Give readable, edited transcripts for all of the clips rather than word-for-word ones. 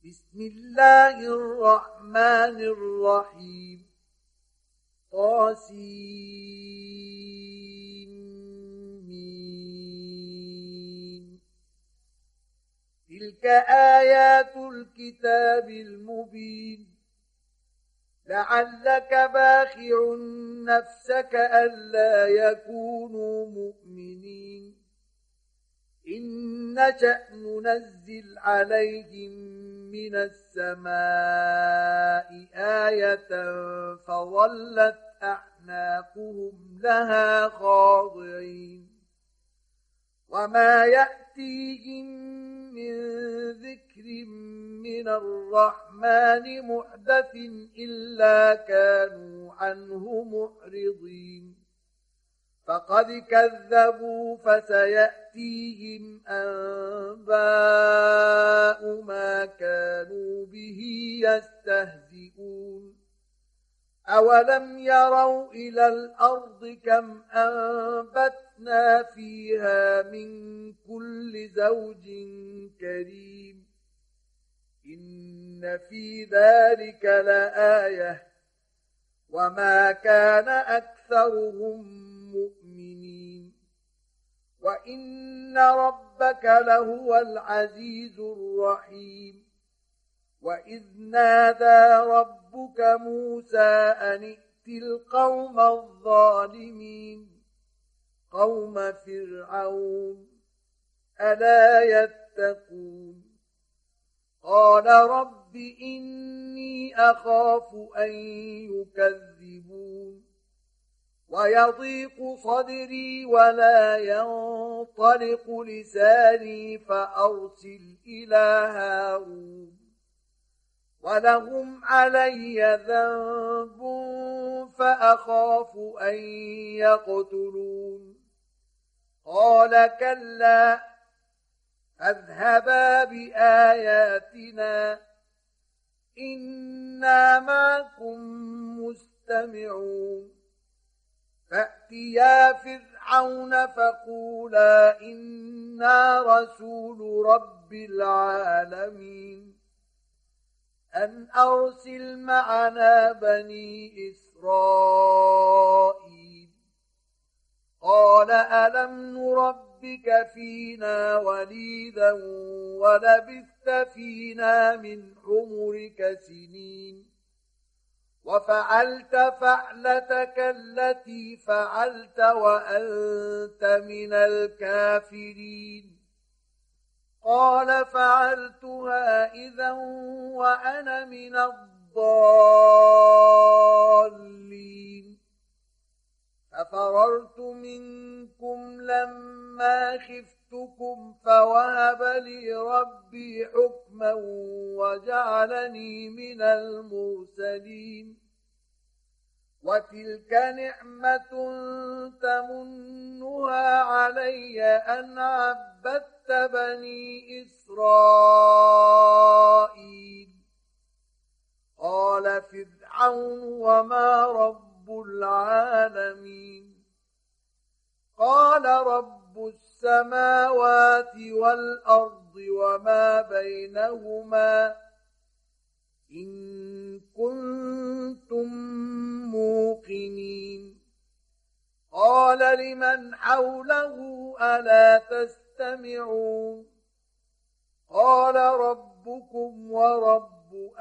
بسم الله الرحمن الرحيم طاسين. تلك آيات الكتاب المبين لعلك باخع نفسك ألا يكونوا مؤمنين إن نشأ ننزل عليهم من السماء آية فظلت أعناقهم لها خاضعين وما يأتيهم من ذكر من الرحمن محدث إلا كانوا عنه معرضين فقد كذبوا فسيأتيهم أنباء ما كانوا به يستهزئون أولم يروا إلى الأرض كم أنبتنا فيها من كل زوج كريم إن في ذلك لآية وما كان أكثرهم مؤمنين وإن ربك لهو العزيز الرحيم وإذ نادى ربك موسى أن ائت القوم الظالمين قوم فرعون ألا يتقون قال رب إني أخاف أن يكذبون ويضيق صدري ولا ينطلق لساني فأرسل إلى هارون ولهم علي ذنب فأخاف أن يقتلون قال كلا فاذهبا بآياتنا إنا معكم مستمعون فأتيا فرعون فقولا إنا رسول رب العالمين أن أرسل معنا بني إسرائيل قال ألم نربك فينا وليدا ولبثت فينا من عمرك سنين وفعلت فعلتك التي فعلت وأنت من الكافرين قال فعلتها إذا وأنا من الضالين ففررت منكم لما خفتكم فوهب لي ربي حكما وجعلني من المرسلين وتلك نعمة تمنها علي أن عبدت بني إسرائيل قال فرعون وما رب العالمين قال رب السماوات والأرض وما بينهما إن كنتم موقنين قال لمن حوله ألا تستمعون قال ربكم ورب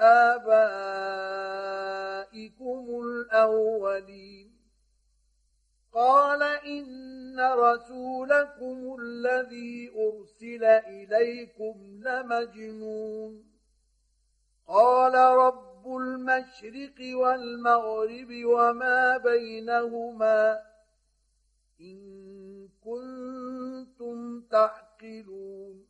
آبائكم الأولين قال إن رسولكم الذي أرسل إليكم لمجنون قال رب المشرق والمغرب وما بينهما إن كنتم تعقلون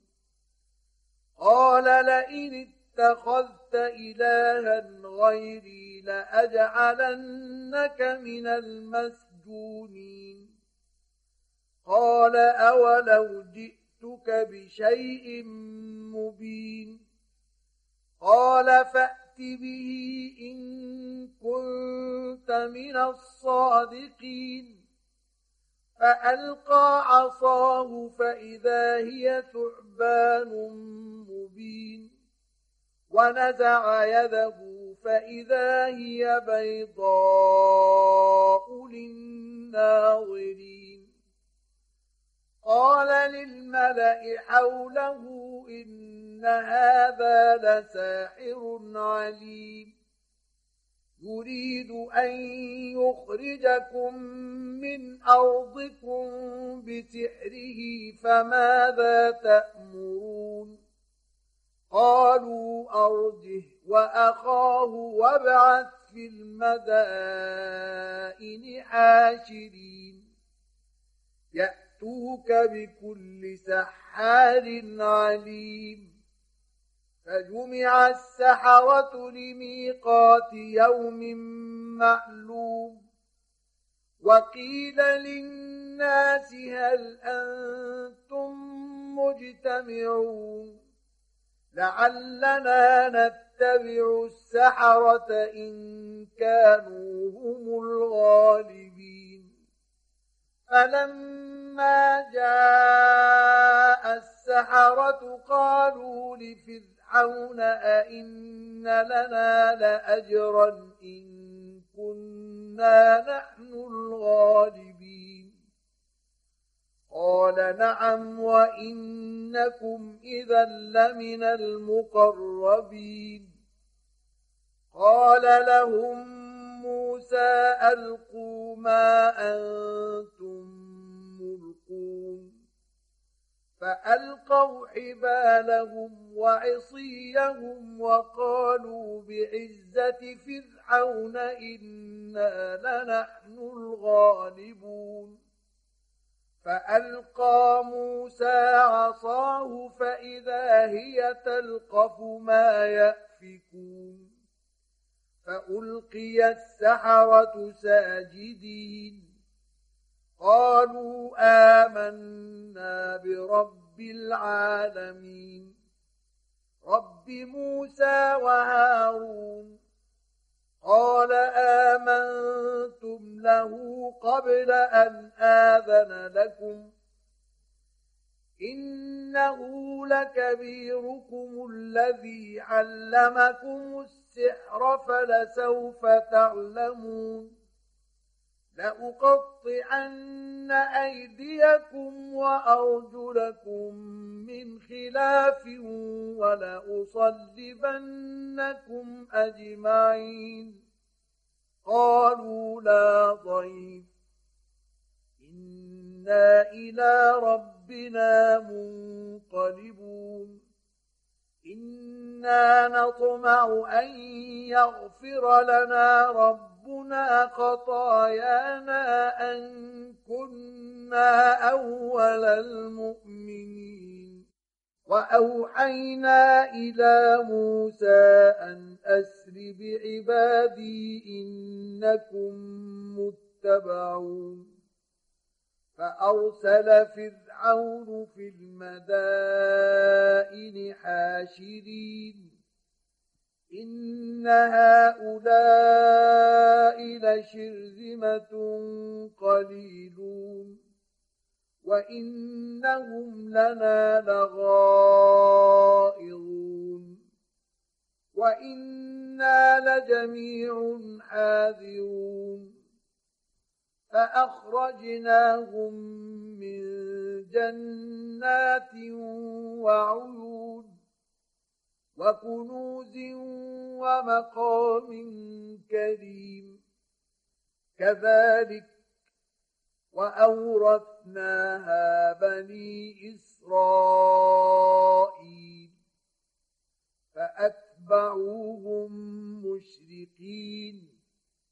قال لئن اتخذت إلها غيري لأجعلنك من المسجونين قال أولو جئتك بشيء مبين قال فأت به إن كنت من الصادقين فألقى عصاه فإذا هي ثعبان مبين ونزع يده فإذا هي بيضاء للناظرين. قال للملأ حوله إن هذا لساحر عليم يريد أن يخرجكم من أرضكم بسحره فماذا تأمرون؟ قالوا أرجه وأخاه وابعث في المدائن حاشرين يأتوك بكل سحار عليم. فجمع السحرة لميقات يوم معلوم. وقيل للناس هل أنتم مجتمعون لعلنا نتبع السحرة إن كانوا هم الغالبين. فلما جاء السحرة قالوا لفرعون أئن لنا لأجرا إن كنا نحن الغالبين؟ قال نعم وإنكم إذا لمن المقربين. قال لهم موسى ألقوا ما أنتم ملقون. فألقوا حبالهم وعصيهم وقالوا بعزة فرعون إنا لنحن الغالبون. فألقى موسى عصاه فإذا هي تلقف ما يأفكون. فألقي السحرة ساجدين قالوا آمنا برب العالمين رب موسى وهارون. قال آمنتم له قبل أن آذن لكم إنه لكبيركم الذي علمكم السحر فلسوف تعلمون لأقطعن أيديكم وأرجلكم من خلاف ولأصلبنكم أجمعين. قالوا لا ضير إنا إلى ربنا منقلبون إنا نطمع أن يغفر لنا ربنا خطايانا أن كنا أول المؤمنين. وأوحينا إلى موسى أن أسر بعبادي إنكم متبعون. فأرسل فرعون في المدائن حاشرين إن هؤلاء لشرذمة قليلون وإنهم لنا لغائظون وإنا لجميع حاذرون. فأخرجناهم من جنات وعيون وكنوز ومقام كريم كذلك وأورثناها بني إسرائيل فأتبعوهم مشرقين.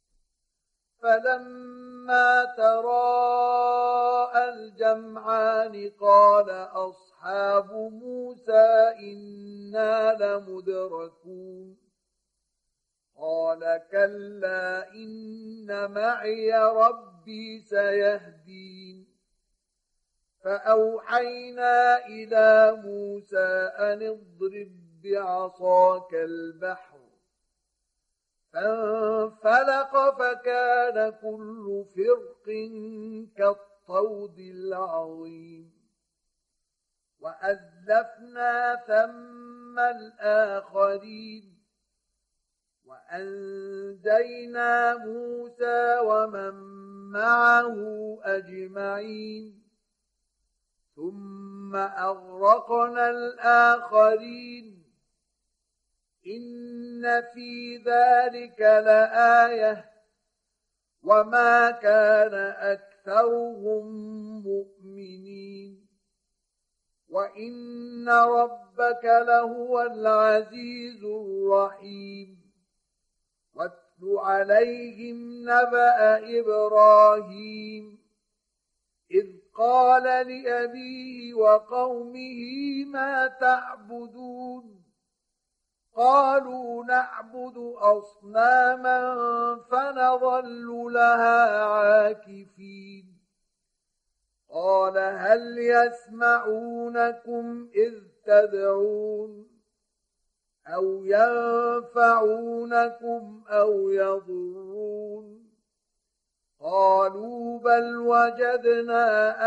فلما تراءى الجمعان قال أصحاب موسى إنا لمدركون قال كلا إن معي ربي سيهدين. فأوحينا إلى موسى أن اضرب بعصاك البحر فانفلق فكان كل فرق كالطود العظيم. وأزلفنا ثم وأما الآخرين وأنجينا موسى ومن معه أجمعين ثم أغرقنا الآخرين إن في ذلك لآية وما كان أكثرهم مؤمنين وإن ربك لهو العزيز الرحيم واتل عليهم نبأ إبراهيم إذ قال لأبيه وقومه ما تعبدون قالوا نعبد أصناما فنظل لها عاكفين قال هل يسمعونكم إذ تدعون أو ينفعونكم أو يضرون قالوا بل وجدنا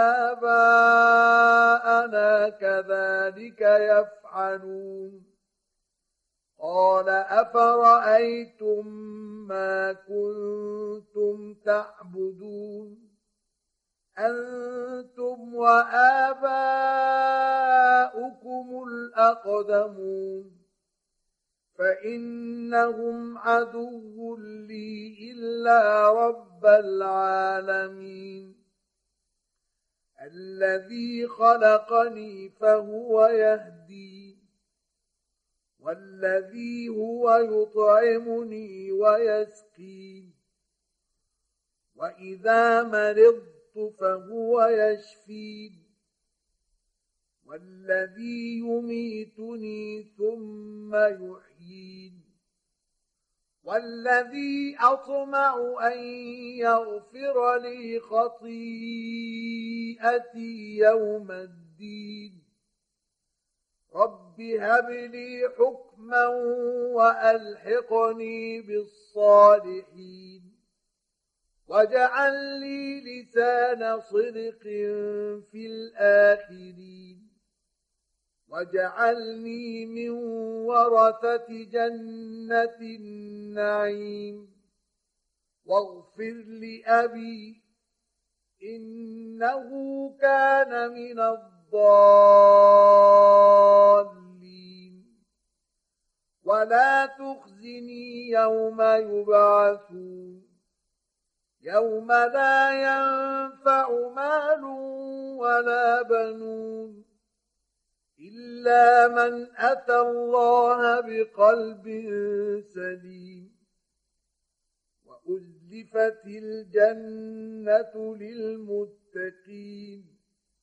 آباءنا كذلك يفعلون قال أفرأيتم ما كنتم تعبدون أنتم وآباؤكم الأقدمون فإنهم عدو لي إلا رب العالمين الذي خلقني فهو يهدين والذي هو يطعمني ويسقين وإذا مرضت فهو يشفين والذي يميتني ثم يحيين والذي أطمع أن يغفر لي خطيئتي يوم الدين رب هب لي حكما وألحقني بالصالحين واجعل لي لسان صدق في الآخرين واجعلني من ورثة جنة النعيم واغفر لأبي إنه كان من الضالين ولا تخزني يوم يبعثون يوم لا ينفع مال ولا بنون إلا من أتى الله بقلب سليم وأزلفت الجنة للمتقين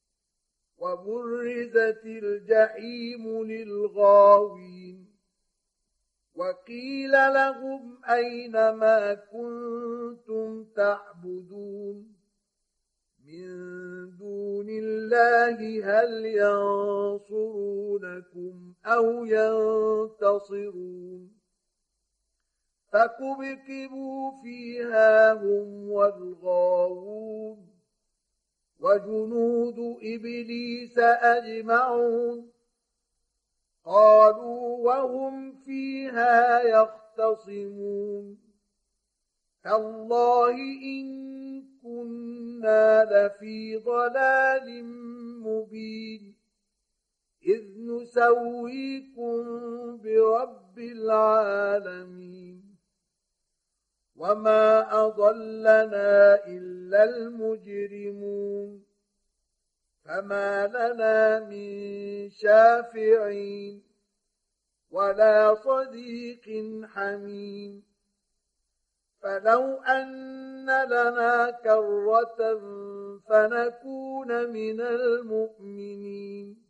وبرزت الجحيم للغاوين وقيل لهم أين ما كنتم تعبدون من دون الله هل ينصرونكم أو ينتصرون فكبكبوا فيها هم والغاوون وجنود إبليس أجمعون قالوا وهم فيها يختصمون تالله إن كنا لفي ضلال مبين إذ نسويكم برب العالمين وما أضلنا إلا المجرمون فما لنا من شافعين ولا صديق حميم فلو أن لنا كرة فنكون من المؤمنين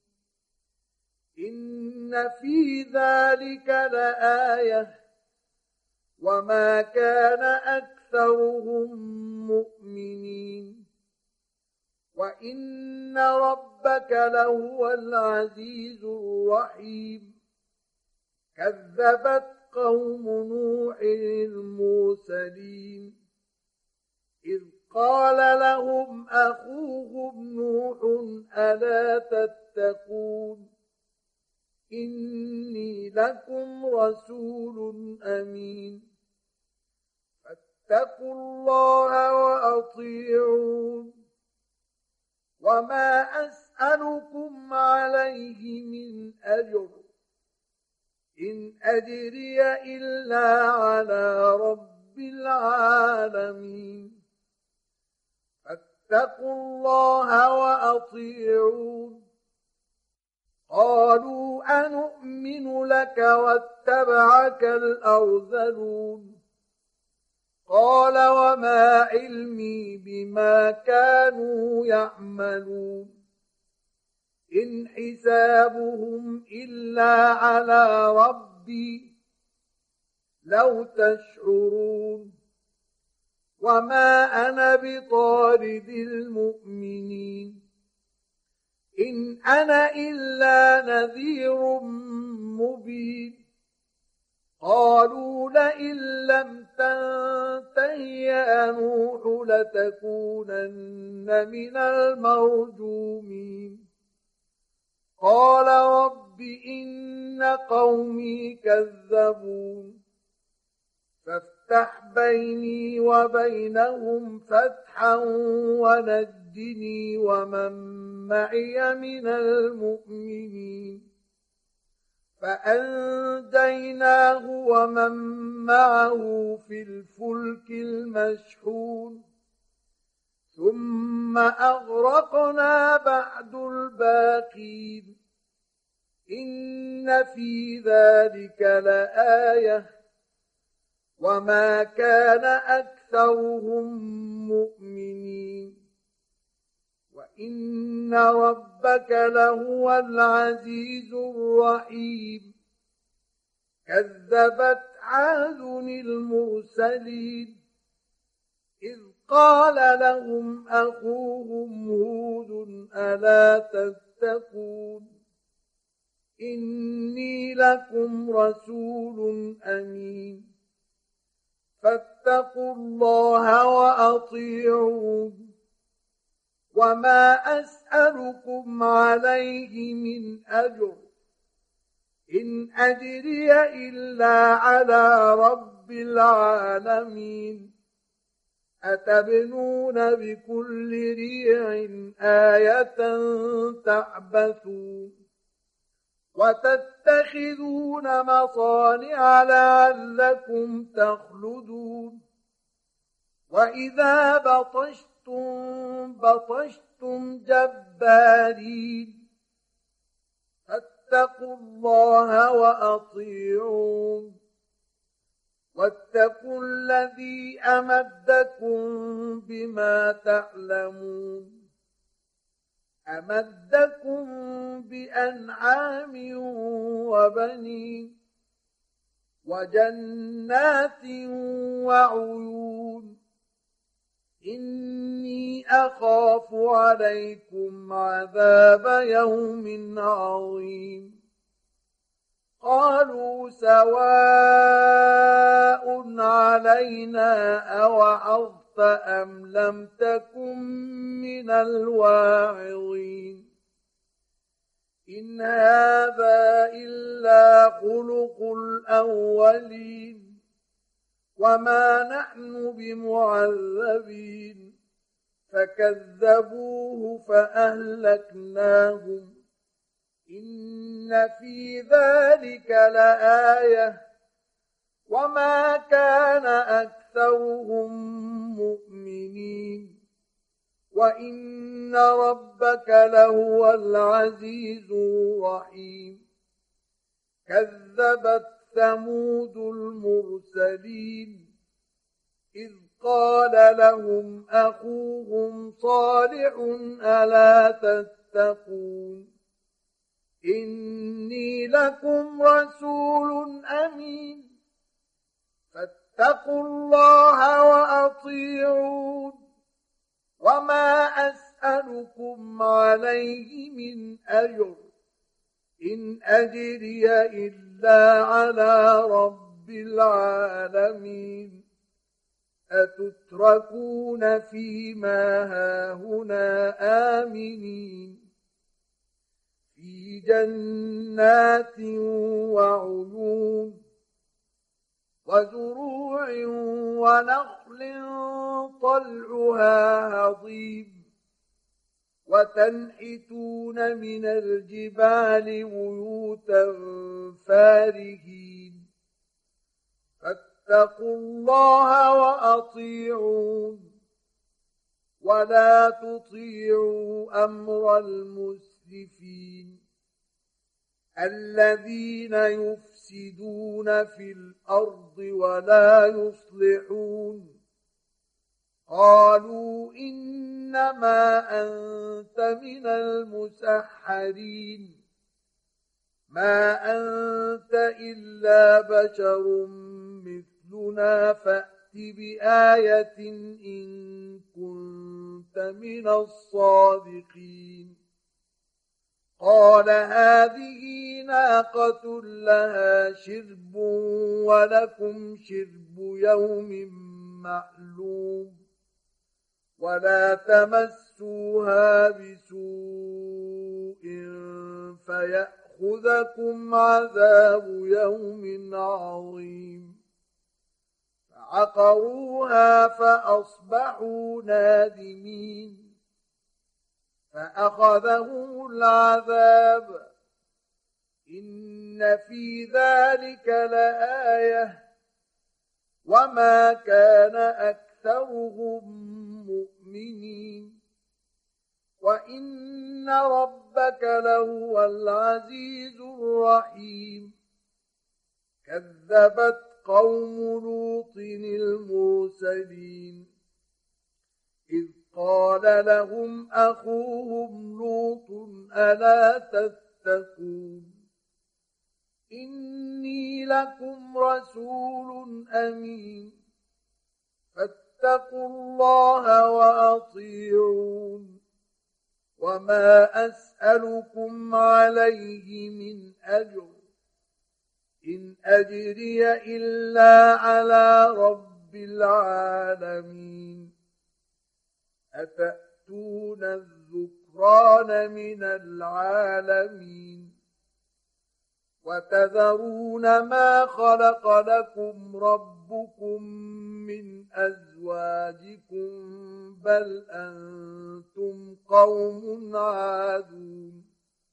إن في ذلك لآية وما كان أكثرهم مؤمنين وإن ربك لهو العزيز الرحيم كذبت قوم نوح المرسلين إذ قال لهم أخوهم نوح ألا تتقون إني لكم رسول أمين فاتقوا الله وأطيعون وما أسألكم عليه من أجر إن أجري إلا على رب العالمين فاتقوا الله وأطيعون قالوا أنؤمن لك واتبعك الأرذلون قال وما علمي بما كانوا يعملون إن حسابهم إلا على ربي لو تشعرون وما أنا بطارد المؤمنين إن أنا إلا نذير مبين قالوا لئن لم تنته يا نوح لتكونن من المرجومين قال رب إن قومي كذبون فافتح بيني وبينهم فتحا ونجني ومن معي من المؤمنين فأنجيناه ومن معه في الفلك المشحون ثم أغرقنا بعد الباقين إن في ذلك لآية وما كان أكثرهم مؤمنين وإن ربك لهو العزيز الرحيم كذبت عاد المرسلين إذ قال لهم أخوهم هود ألا تتقون إني لكم رسول أمين فاتقوا الله وأطيعون وما أسألكم عليه من أجر إن أجري إلا على رب العالمين أتبنون بكل ريع آية تعبثون وتتخذون مصانع لعلكم تخلدون وإذا بطشتم جبارين فاتقوا الله وأطيعون واتقوا الذي أمدكم بما تعلمون أمدكم بأنعام وبنين وجنات وعيون إني أخاف عليكم عذاب يوم عظيم قالوا سواء علينا أوعظت أم لم تكن من الواعظين إن هذا إلا خلق الأولين وما نحن بمعذبين فكذبوه فأهلكناهم إن في ذلك لآية وما كان أكثرهم مؤمنين وإن ربك لهو العزيز الرحيم كذبت ثمود المرسلين إذ قال لهم أخوهم صالح ألا تتقون إني لكم رسول أمين فاتقوا الله وأطيعون وما أسألكم عليه من أجر إن أجري إلا على رب العالمين أتتركون فيما هاهنا آمنين في جنات وعيون وزروع ونخل طلعها هضيم وتنحتون من الجبال بيوتا فارهين فاتقوا الله وأطيعون ولا تطيعوا أمر المسرفين الذين يفسدون في الأرض ولا يصلحون قالوا إنما أنت من المسحرين ما أنت إلا بشر مثلنا فأت بآية إن كنت من الصادقين قال هذه ناقة لها شرب ولكم شرب يوم معلوم ولا تمسوها بسوء فيأخذكم عذاب يوم عظيم فعقروها فأصبحوا نادمين فأخذهم العذاب إن في ذلك لآية وما كان أكثرهم مؤمنين وإن ربك لهو العزيز الرحيم كذبت قوم لوط المرسلين إذ قال لهم أخوهم لوط ألا تتقون إني لكم رسول أمين فاتقوا الله وأطيعون وما أسألكم عليه من أجر إن أجري إلا على رب العالمين أتأتون الذكران من العالمين وتذرون ما خلق لكم ربكم من أزواجكم بل أنتم قوم عادون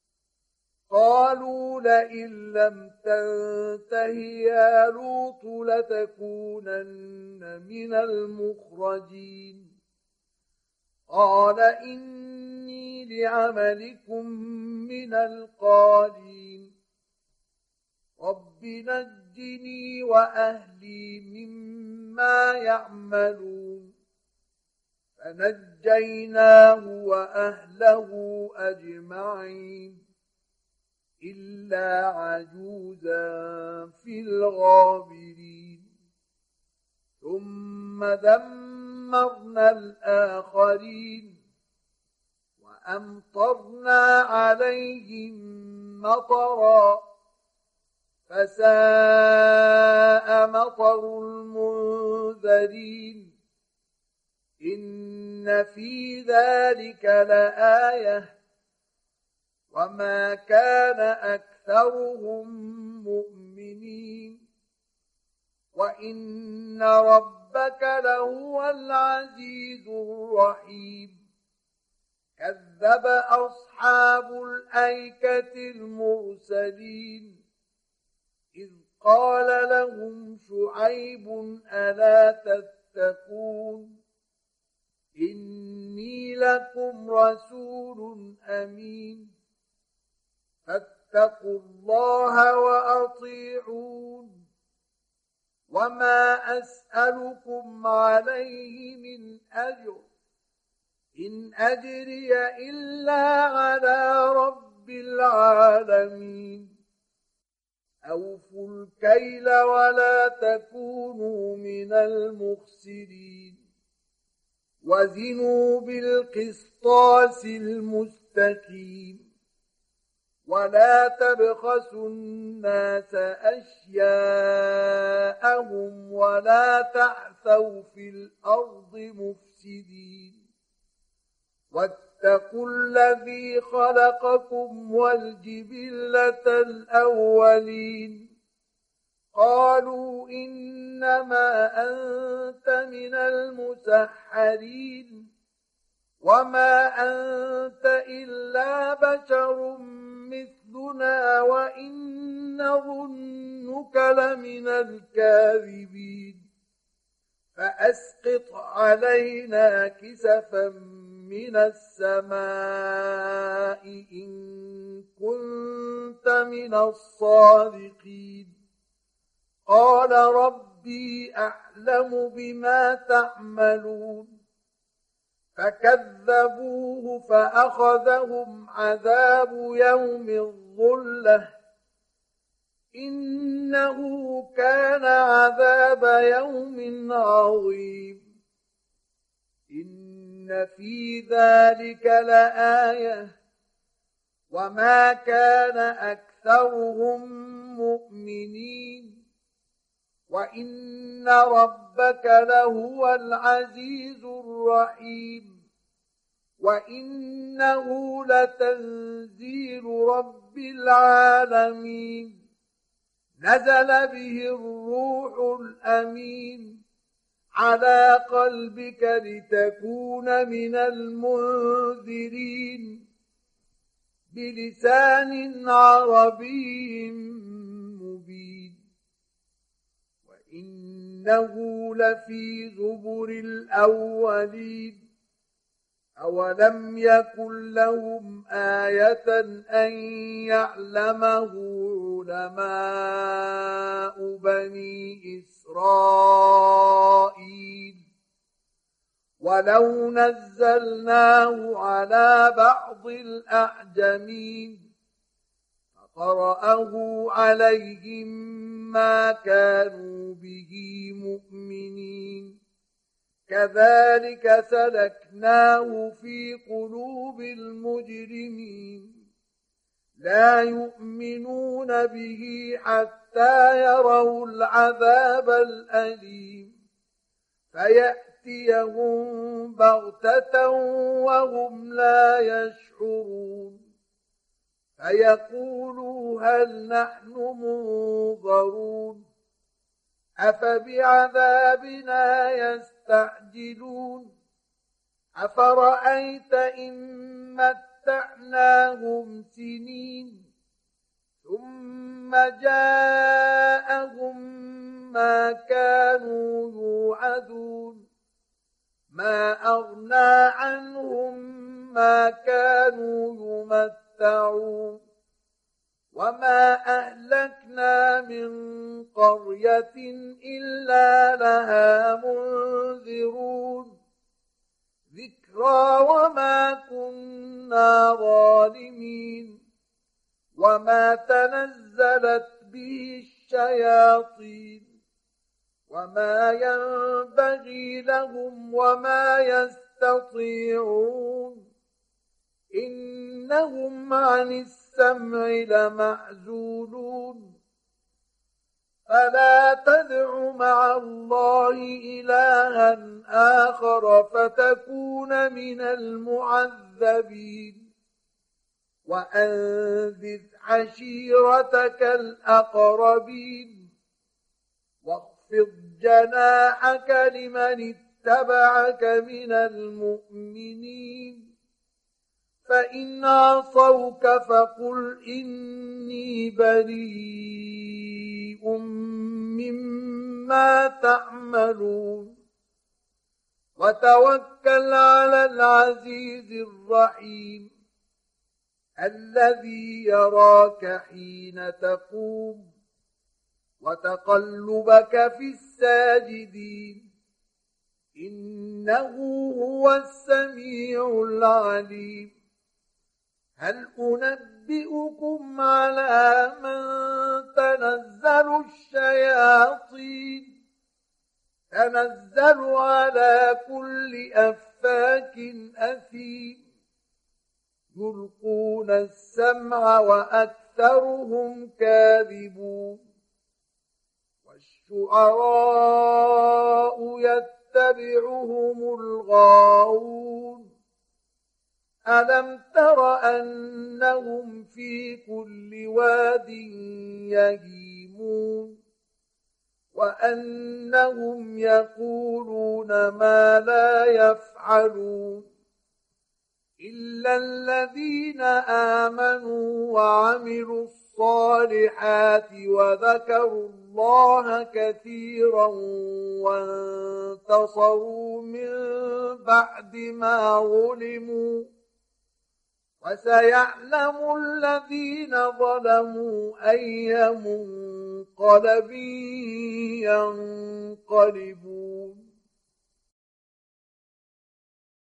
قالوا لئن لم تنته يا لوط لتكونن من المخرجين قال إني لعملكم من القالين رب نجني وأهلي مما يعملون فنجيناه وأهله أجمعين إلا عجوزا في الغابرين ثم دمرنا الآخرين وأمطرنا عليهم مطرا فساء مطر المنذرين إن في ذلك لآية وما كان أكثرهم مؤمنين وإن ربك لهو العزيز الرحيم كذب أصحاب الأيكة المرسلين إذ قال لهم شعيب ألا تتقون إني لكم رسول أمين فاتقوا الله وأطيعون وما أسألكم عليه من أجر إن أجري إلا على رب العالمين أوفوا الكيل ولا تكونوا من المخسرين وزنوا بالقسطاس المستقيم ولا تبخسوا الناس أشياءهم ولا تعثوا في الأرض مفسدين واتقوا الذي خلقكم والجبلة الأولين قالوا إنما أنت من المسحرين وما أنت إلا بشر مثلنا وإن نظنك لمن الكاذبين فأسقط علينا كسفا من السماء إن كنت من الصادقين قال ربي أعلم بما تعملون فكذبوه فأخذهم عذاب يوم الظلة إنه كان عذاب يوم عظيم إن في ذلك لآية وما كان أكثرهم مؤمنين وإن ربك لهو العزيز الرحيم وإنه لتنزيل رب العالمين نزل به الروح الأمين على قلبك لتكون من المنذرين بلسان عربي مبين وإنه لفي زبر الأولين أولم يكن لهم آية أن يعلمه علماء بني إسرائيل ولو نزلناه على بعض الأعجمين فقرأه عليهم ما كانوا به مؤمنين كذلك سلكناه في قلوب المجرمين لا يؤمنون به حتى يروا العذاب الأليم فيأتيهم بغتة وهم لا يشعرون فيقولوا هل نحن منظرون أفبعذابنا يستعجلون أفرأيت إن متعناهم سنين ثم جاءهم ما كانوا يوعدون ما أغنى عنهم ما كانوا يمتعون وما أهلكنا من قرية إلا لها منذرون ذكرى وما كنا ظالمين وما تنزلت به الشياطين وما ينبغي لهم وما يستطيعون إنهم عن السمع لمعزولون فلا تدع مع الله إلها آخر فتكون من المعذبين وأنذر عشيرتك الأقربين واخفض جناحك لمن اتبعك من المؤمنين فإن عصوك فقل إني بريء مما تعملون وتوكل على العزيز الرحيم الذي يراك حين تقوم وتقلبك في الساجدين إنه هو السميع العليم هل أنبئكم على من تنزل الشياطين تنزل على كل أفاك أثيم يلقون السمع وأكثرهم كاذبون والشعراء يتبعهم الغاوون ألم تر أنهم في كل واد يهيمون وأنهم يقولون ما لا يفعلون إلا الذين آمنوا وعملوا الصالحات وذكروا الله كثيرا وانتصروا من بعد ما ظلموا وسيعلم الذين ظلموا أي منقلب ينقلبون